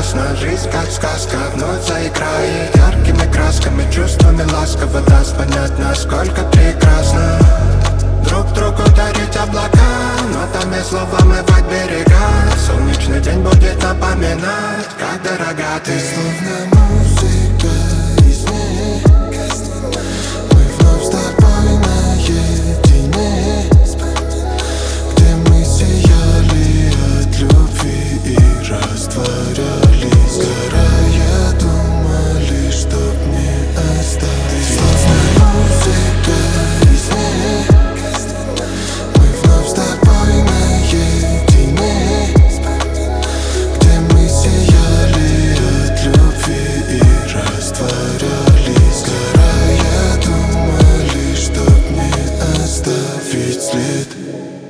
прекрасна. Жизнь как сказка вновь заиграет яркими красками, чувствами ласково даст понять, насколько прекрасно друг другу дарить облака, нотами слова омывать берега. Солнечный день будет напоминать, как дорога ты. Словно музыка из сне, мы вновь с тобой наедине, где мы сияли от любви и растворялись, сгорая, думали, чтоб не остались. Словно музыка из сне, мы вновь с тобой наедине, где мы сияли от любви и растворялись, сгорая, думали, чтоб не оставить след.